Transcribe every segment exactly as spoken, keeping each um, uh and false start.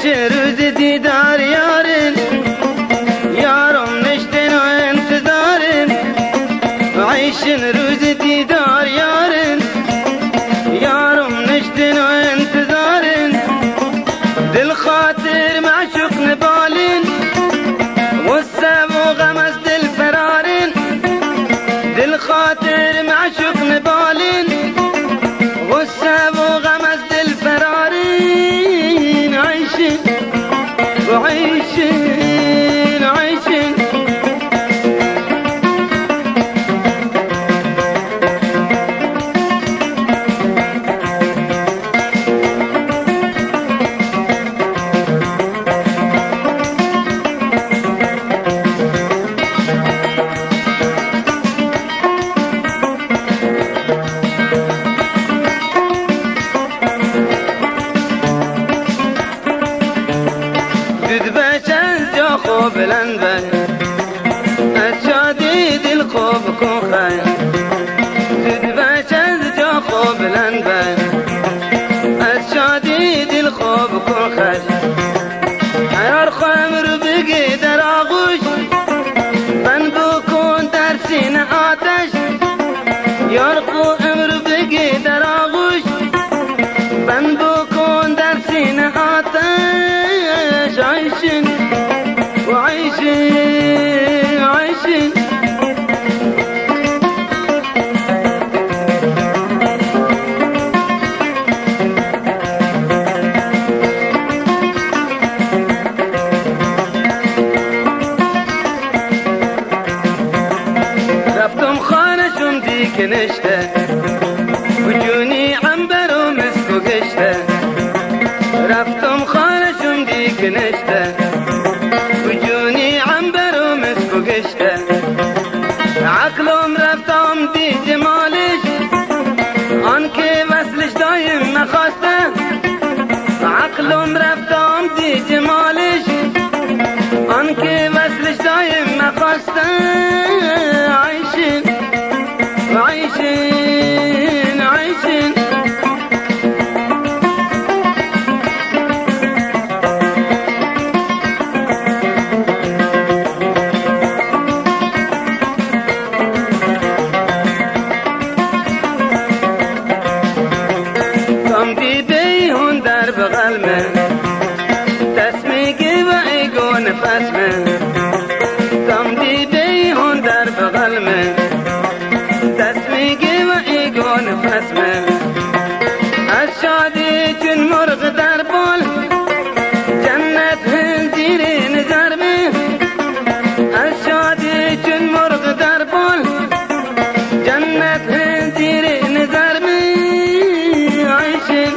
روز دیدار یارن یارم نشتن و انتظارن عیشن روز دیدار یارن یارم نشتن و انتظارن دل خاطر معشوق نبالن غصه و غم از دل فرارن دل خاطر معشوق نبالن غصه و غم از دل فرارن عیشن و عیشن عیشن خوب بلند از شادی دل خوب کن خیر زود باش از جا خوب بلند از شادی دل خوب کن خیر هر خمر بگی در آغوش من بکن در سینه آتش یار خمر بگی در آغوش من بکن در سینه آتش عیشن عيشين عيشين رفتم خانشم دیگه نشته وجونی عنبر و مسک و گشته رفتم خانشم دیگه نشته وجوني عنبر ومسك وقشته عقلهم رفتهم دي جمالش انكي وصلش دايم نخواسته عقلهم رفتهم دي جمالش انكي وصلش دايم نخواسته عايشين وعايشين عايشين بغل من تسمیگی و ایگو نفس من تم دیدی هون در بغل من تسمیگی و ایگو نفس من از شادی چون مرغ در بال جنت هن زیر نظر من از شادی چون مرغ در بال جنت هن زیر نظر من عیشن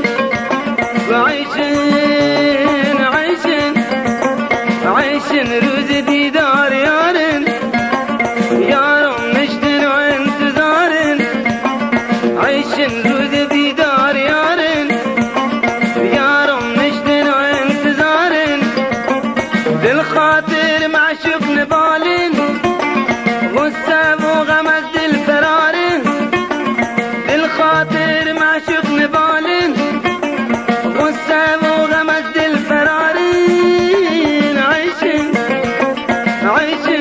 عيشن عيشن عيشن روز دیدار یارن یارم نشتن و انتظارن عيشن روز دیدار یارن یارم نشتن و انتظارن دل خاطر معشوق نبالن غصه و غم از دل فرارن دل خاطر معشوق نبالن غصه و غم از دل فرارین عیشن عیشن